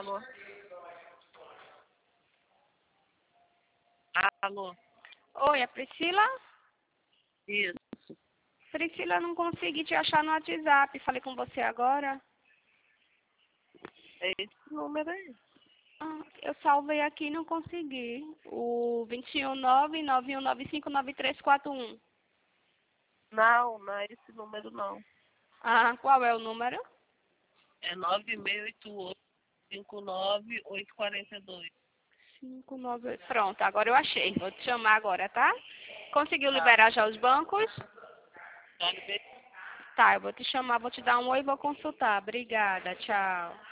Alô? Alô? Oi, é Priscila? Isso. Priscila, eu não consegui te achar no WhatsApp. Falei com você agora. É esse número aí. Ah, eu salvei aqui e não consegui. O 21991959341. Não é esse número não. Ah, qual é o número? É 9688-59842. 59. Pronto, agora eu achei. Vou te chamar agora, tá? Conseguiu Tá. liberar já os bancos? Pode ver. Tá, eu vou te chamar, vou te dar um oi e vou consultar. Obrigada, tchau.